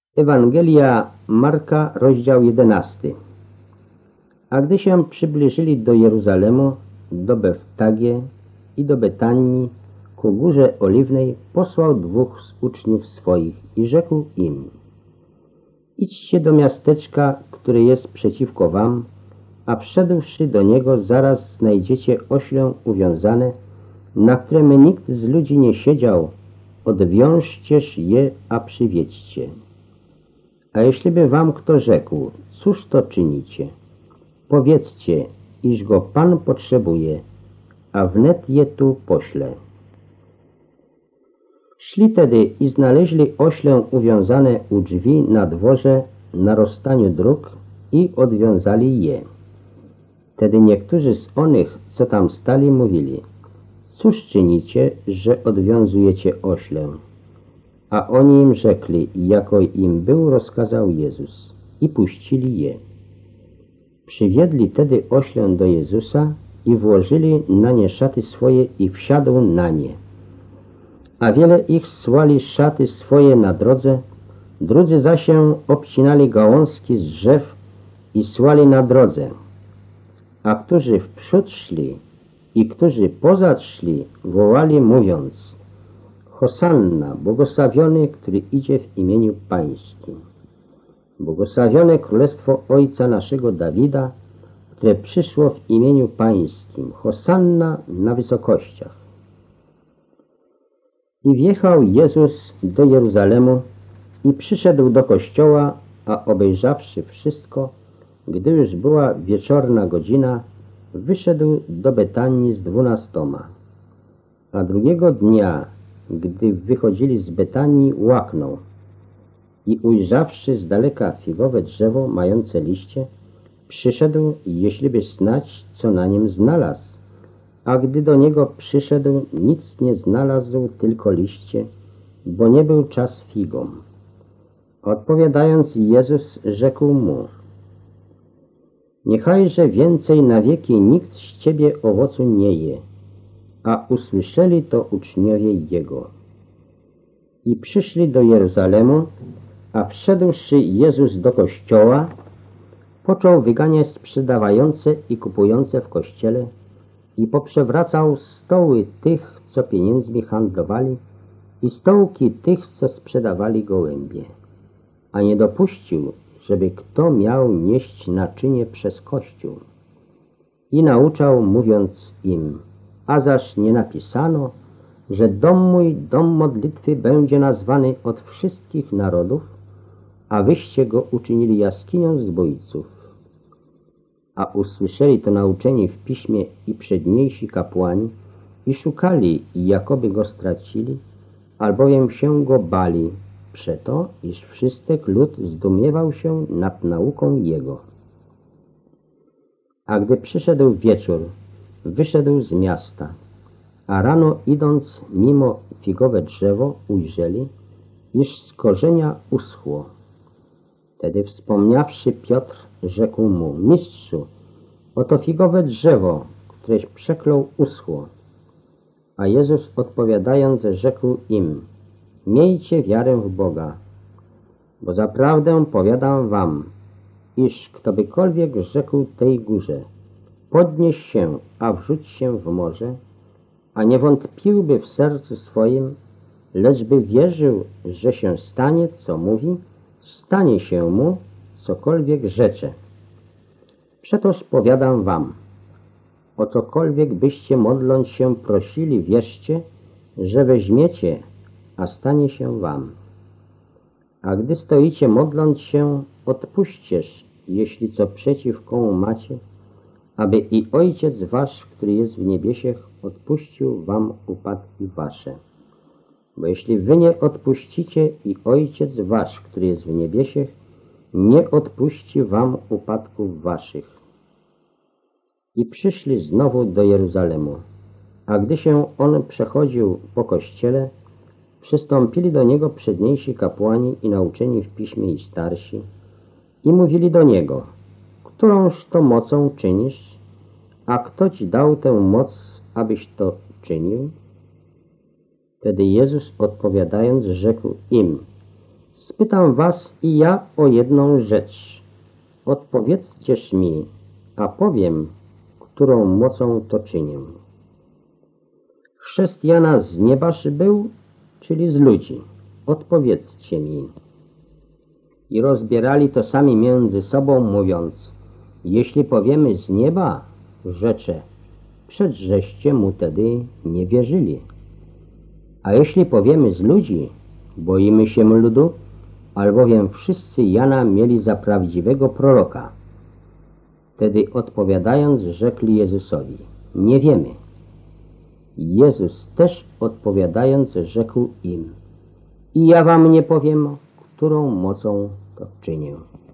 Ewangelia Marka, rozdział 11. A gdy się przybliżyli do Jeruzalemu, do Beftagie i do Betanii, ku Górze Oliwnej, posłał 2 z uczniów swoich i rzekł im: idźcie do miasteczka, które jest przeciwko wam, a wszedłszy do niego, zaraz znajdziecie ośle uwiązane, na którym nikt z ludzi nie siedział. Odwiążcież je, a przywiedźcie. A jeśliby wam kto rzekł: cóż to czynicie? Powiedzcie, iż go Pan potrzebuje, a wnet je tu pośle. Szli tedy i znaleźli ośle uwiązane u drzwi na dworze, na rozstaniu dróg, i odwiązali je. Tedy niektórzy z onych, co tam stali, mówili: cóż czynicie, że odwiązujecie ośle? A oni im rzekli, jako im był rozkazał Jezus, i puścili je. Przywiedli tedy ośle do Jezusa i włożyli na nie szaty swoje, i wsiadł na nie. A wiele ich słali szaty swoje na drodze, drudzy zaś obcinali gałązki z drzew i słali na drodze. A którzy wprzód szli i którzy pozad szli, wołali, mówiąc: Hosanna, błogosławiony, który idzie w imieniu Pańskim. Błogosławione Królestwo Ojca naszego Dawida, które przyszło w imieniu Pańskim. Hosanna na wysokościach. I wjechał Jezus do Jeruzalemu i przyszedł do kościoła, a obejrzawszy wszystko, gdy już była wieczorna godzina, wyszedł do Betanii z 12. A drugiego dnia, gdy wychodzili z Betanii, łaknął i ujrzawszy z daleka figowe drzewo mające liście, przyszedł, jeśliby snać, co na nim znalazł. A gdy do niego przyszedł, nic nie znalazł, tylko liście, bo nie był czas figom. Odpowiadając, Jezus rzekł mu: niechajże więcej na wieki nikt z ciebie owocu nie je. A usłyszeli to uczniowie Jego. I przyszli do Jeruzalemu, a wszedłszy Jezus do kościoła, począł wyganiać sprzedawające i kupujące w kościele i poprzewracał stoły tych, co pieniędzmi handlowali, i stołki tych, co sprzedawali gołębie. A nie dopuścił, żeby kto miał nieść naczynie przez kościół. I nauczał, mówiąc im: a zaś nie napisano, że dom mój, dom modlitwy będzie nazwany od wszystkich narodów, a wyście go uczynili jaskinią zbójców. A usłyszeli to nauczenie w piśmie i przedniejsi kapłani i szukali, jakoby go stracili, albowiem się go bali, przeto, iż wszystek lud zdumiewał się nad nauką jego. A gdy przyszedł wieczór, wyszedł z miasta, a rano idąc mimo figowe drzewo ujrzeli, iż z korzenia uschło. Wtedy wspomniawszy Piotr, rzekł mu: mistrzu, oto figowe drzewo, któreś przeklął, uschło. A Jezus odpowiadając rzekł im: miejcie wiarę w Boga, bo zaprawdę powiadam wam, iż ktobykolwiek rzekł tej górze: podnieś się, a wrzuć się w morze, a nie wątpiłby w sercu swoim, lecz by wierzył, że się stanie, co mówi, stanie się mu, cokolwiek rzecze. Przetoż powiadam wam, o cokolwiek byście modląc się prosili, wierzcie, że weźmiecie, a stanie się wam. A gdy stoicie modląc się, odpuśćcież, jeśli co przeciw komu macie, aby i Ojciec wasz, który jest w niebiesiech, odpuścił wam upadki wasze. Bo jeśli wy nie odpuścicie, i Ojciec wasz, który jest w niebiesiech, nie odpuści wam upadków waszych. I przyszli znowu do Jeruzalemu. A gdy się on przechodził po kościele, przystąpili do niego przedniejsi kapłani i nauczeni w piśmie i starsi i mówili do niego: którąż to mocą czynisz, a kto ci dał tę moc, abyś to czynił? Wtedy Jezus odpowiadając rzekł im: Spytam was i ja o jedną rzecz. Odpowiedzcież mi, a powiem, którą mocą to czynię. Chrzest Jana z niebaż był, czyli z ludzi? Odpowiedzcie mi. I rozbierali to sami między sobą, mówiąc: jeśli powiemy z nieba, rzecze, przedżeście mu tedy nie wierzyli. A jeśli powiemy z ludzi, boimy się ludu, albowiem wszyscy Jana mieli za prawdziwego proroka. Wtedy odpowiadając, rzekli Jezusowi: nie wiemy. Jezus też odpowiadając, rzekł im: i ja wam nie powiem, którą mocą to czynię.